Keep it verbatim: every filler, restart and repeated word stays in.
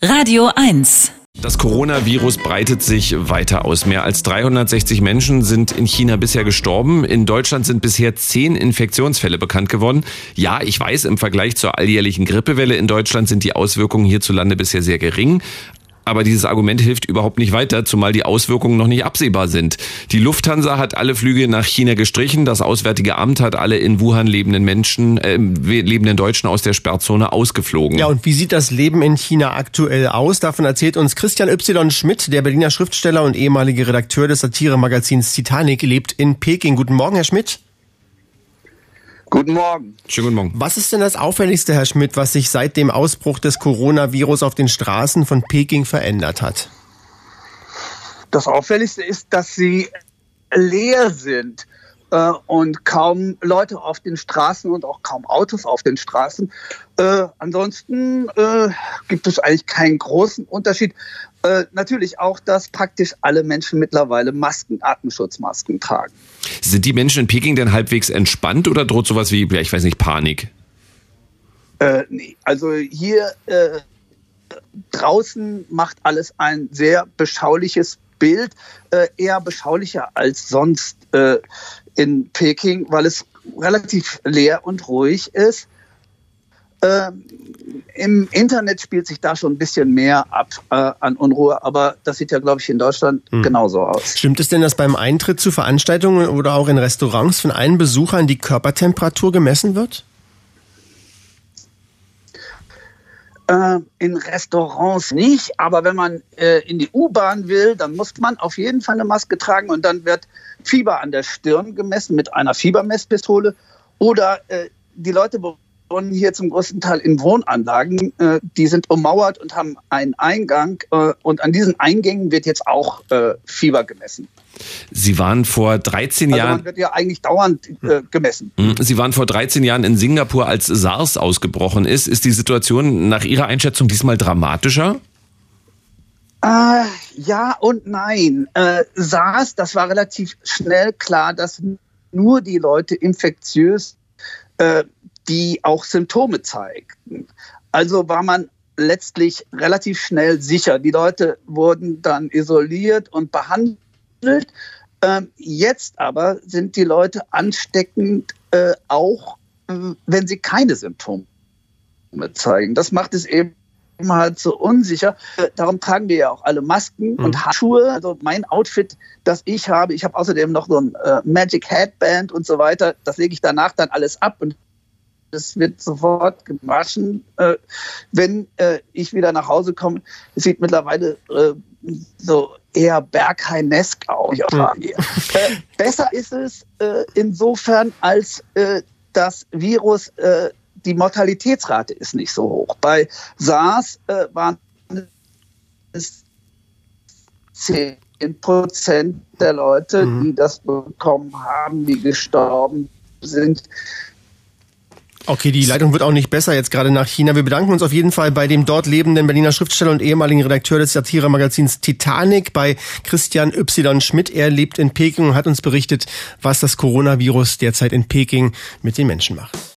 Radio eins. Das Coronavirus breitet sich weiter aus. Mehr als dreihundertsechzig Menschen sind in China bisher gestorben. In Deutschland sind bisher zehn Infektionsfälle bekannt geworden. Ja, ich weiß, im Vergleich zur alljährlichen Grippewelle in Deutschland sind die Auswirkungen hierzulande bisher sehr gering. Aber dieses Argument hilft überhaupt nicht weiter, zumal die Auswirkungen noch nicht absehbar sind. Die Lufthansa hat alle Flüge nach China gestrichen. Das Auswärtige Amt hat alle in Wuhan lebenden Menschen, äh, lebenden Deutschen aus der Sperrzone ausgeflogen. Ja, und wie sieht das Leben in China aktuell aus? Davon erzählt uns Christian Y. Schmidt, der Berliner Schriftsteller und ehemalige Redakteur des Satire-Magazins Titanic, lebt in Peking. Guten Morgen, Herr Schmidt. Guten Morgen. Schönen guten Morgen. Was ist denn das Auffälligste, Herr Schmidt, was sich seit dem Ausbruch des Coronavirus auf den Straßen von Peking verändert hat? Das Auffälligste ist, dass sie leer sind äh, und kaum Leute auf den Straßen und auch kaum Autos auf den Straßen. Äh, ansonsten äh, gibt es eigentlich keinen großen Unterschied. Äh, natürlich auch, dass praktisch alle Menschen mittlerweile Masken, Atemschutzmasken tragen. Sind die Menschen in Peking denn halbwegs entspannt oder droht sowas wie, ja, ich weiß nicht, Panik? Äh, nee, also hier äh, draußen macht alles ein sehr beschauliches Bild, äh, eher beschaulicher als sonst äh, in Peking, weil es relativ leer und ruhig ist. Ähm, Im Internet spielt sich da schon ein bisschen mehr ab äh, an Unruhe, aber das sieht ja, glaube ich, in Deutschland hm. genauso aus. Stimmt es denn, dass beim Eintritt zu Veranstaltungen oder auch in Restaurants von allen Besuchern die Körpertemperatur gemessen wird? Äh, in Restaurants nicht, aber wenn man äh, in die U-Bahn will, dann muss man auf jeden Fall eine Maske tragen und dann wird Fieber an der Stirn gemessen mit einer Fiebermesspistole oder äh, die Leute wohnen hier zum größten Teil in Wohnanlagen, äh, die sind ummauert und haben einen Eingang äh, und an diesen Eingängen wird jetzt auch äh, Fieber gemessen. Sie waren vor dreizehn also Jahren... Man wird ja eigentlich dauernd äh, gemessen. Sie waren vor dreizehn Jahren in Singapur, als SARS ausgebrochen ist. Ist die Situation nach Ihrer Einschätzung diesmal dramatischer? Äh, ja und nein. Äh, SARS, das war relativ schnell klar, dass nur die Leute infektiös äh, die auch Symptome zeigten. Also war man letztlich relativ schnell sicher. Die Leute wurden dann isoliert und behandelt. Ähm, jetzt aber sind die Leute ansteckend, äh, auch äh, wenn sie keine Symptome zeigen. Das macht es eben halt so unsicher. Äh, darum tragen wir ja auch alle Masken mhm. und Handschuhe. Also mein Outfit, das ich habe, ich habe außerdem noch so ein äh, Magic Headband und so weiter. Das lege ich danach dann alles ab und es wird sofort gewaschen, äh, wenn äh, ich wieder nach Hause komme. Es sieht mittlerweile äh, so eher Berghain-esk aus. Mhm. äh, besser ist es äh, insofern, als äh, das Virus, äh, die Mortalitätsrate ist nicht so hoch. Bei SARS äh, waren es zehn Prozent der Leute, mhm. die das bekommen haben, die gestorben sind. Okay, die Leitung wird auch nicht besser jetzt gerade nach China. Wir bedanken uns auf jeden Fall bei dem dort lebenden Berliner Schriftsteller und ehemaligen Redakteur des Satire-Magazins Titanic, bei Christian Y. Schmidt. Er lebt in Peking und hat uns berichtet, was das Coronavirus derzeit in Peking mit den Menschen macht.